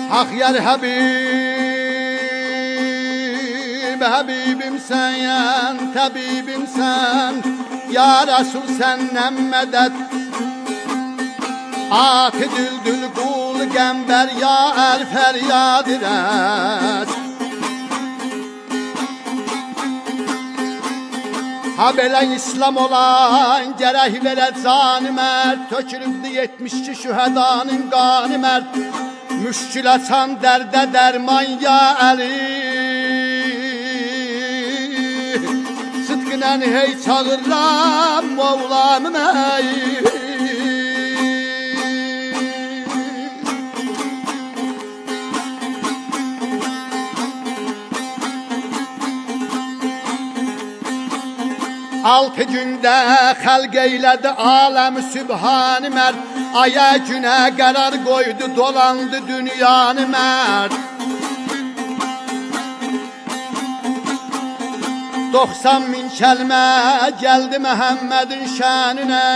Hak yer Habibim sen, tabibim sen, ya Resul senden medet. Akı düldül kul gember, ya el feryad res. Ha belə İslam olan gərək verət canı mərd, tökülübdü 72 şühədanın qanı mərd. Müşkül açan dərdə dərman ya Əli, sıdqınən hey çağırlam Mevlamım ey. Altı gündə xəlq eylədi aləmi sübhanı mərd. Aya günə qərar qoydu, dolandı dünyanı mərd. 90 min kəlmə gəldi Məhəmmədin şəninə.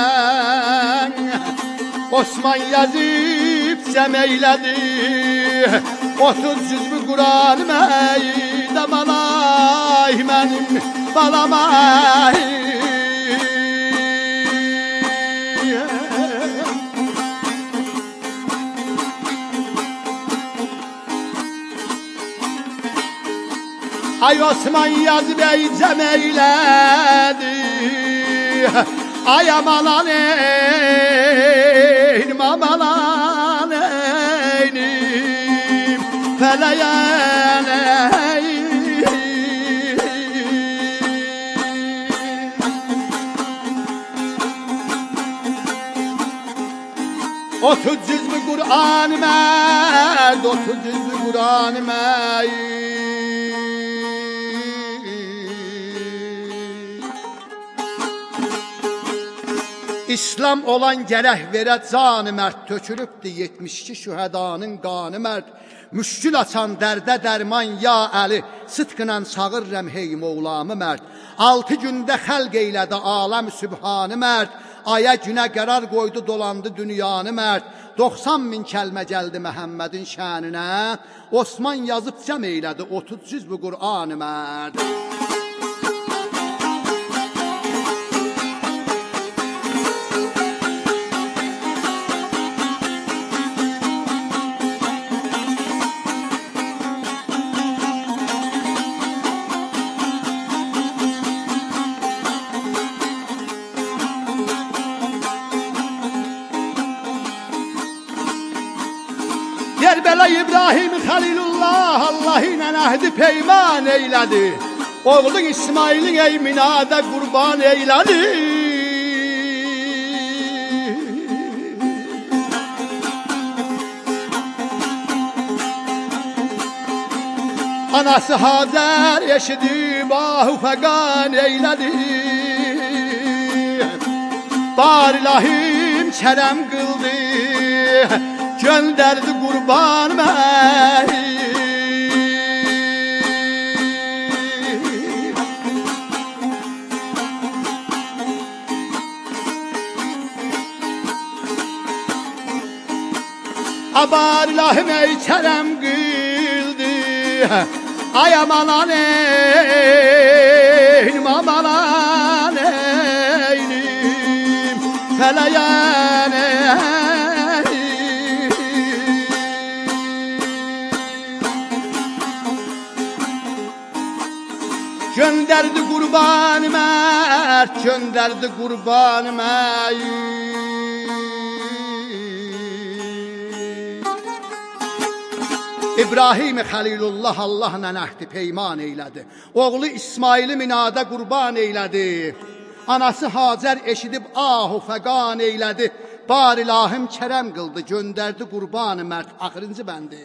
Osman yazıb cəm eylədi 30 cüzbü Quran-ı məydə. Malay mənim balamay. Ay Osman yazıb cəm eylədi. Ay amalan eynim, amalan eynim, fələyan eynim. 30 cüzbü Kur'an-ı mərd, 30 cüzbü Kur'an-ı mərd. İslam olan gərək verə canı mərd, tökülübdü 72 şühədanın qanı mərd. Müşkül açan dərdə dərman ya Əli, sıdqınla çağırrəm hey Mevlamı mərd. 6 gündə xəlq eylədi aləm sübhanı mərd. Aya günə qərar qoydu, dolandı dünyanı mərd. 90 min kəlmə gəldi Məhəmmədin şəninə. Osman yazıb cəm eylədi 30 cüzbü Qur'an-ı mərd. Kərbəla İbrahim Xəlilullah Allah ilə əhdi peyman eylədi. Oğlu İsmailin eyminada qurban eylədi. Anası Hazər eşidib ahu fəqan eylədi. Bar ilahim kərəm qıldı, göndərdi qurban məy. Abar ilahim ey kərəm qıldı, ay amalan eynim, amalan eynim, fələyan eynim. Gönderdi qurban mərd, gönderdi qurban mərd. İbrahim Xəlilullah Allahla əhdi peyman eylədi. Oğlu İsmaili minada qurban eylədi. Anası Hazər eşidib ahu fəqan eylədi. Bar ilahim kərəm qıldı, göndərdi qurban mərd. Axırıncı bəndi.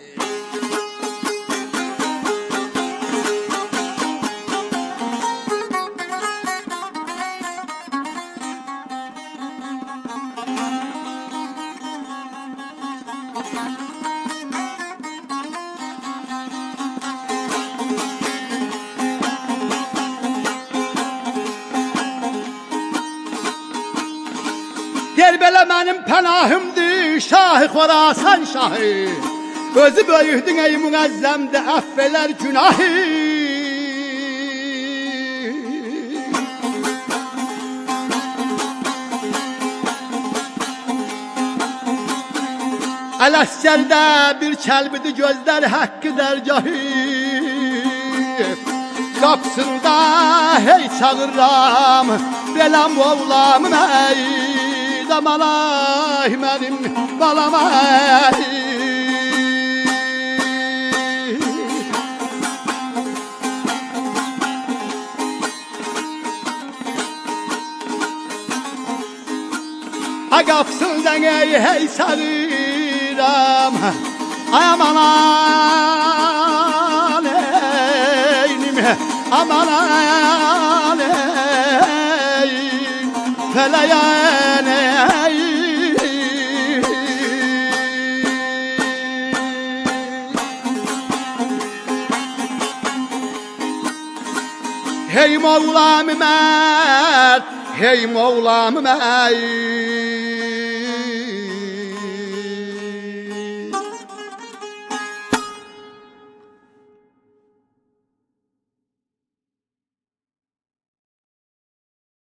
Kərbəla mənim pənahımdır, Şah-ı Xorasan şahı. Özü böyühdün ey müəzzəmdə əffələr günahı. Ələskərdə bir kəlbidi gözlər haqqı dərgahı. Qapsında hey çağırram, beləm oğlamım ey, zamanay mənim balam ey. Qapsından ey hey sarıram, ay aman aleynim, aman aleyim, feleyen ey. Hey Mevlam mert, hey Mevlam ey.